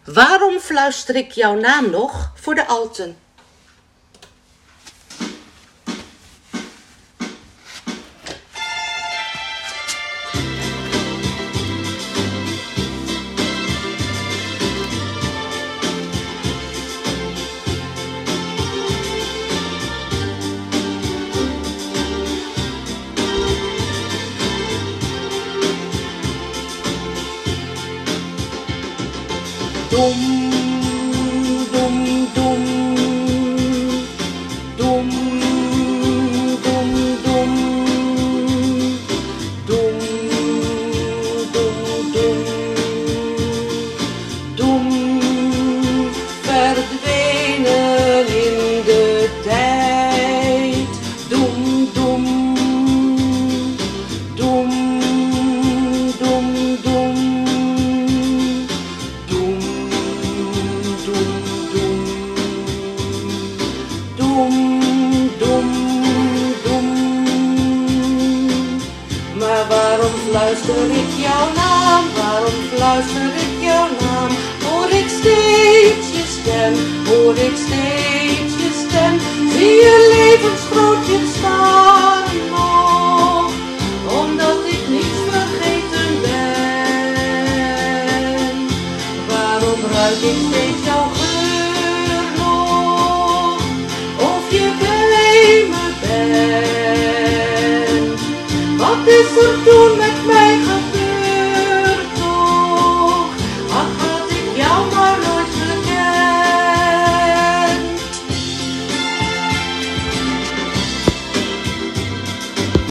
Waarom fluister ik jouw naam nog voor de alten? Dom, dom, dom, dom, dom, dom, dom, dom, dom, dom, verdwenen in de tijd. Dom, dom, dom, dom, dom. Maar waarom fluister ik jouw naam? Waarom fluister ik jouw naam? Hoor ik steeds je stem, hoor ik steeds je stem. Zie je levensgrootjes staan nog, omdat ik niet vergeten ben. Waarom ruik ik steeds jouw geur nog, of je bij me bent? Wat is er toen met mij gebeurd?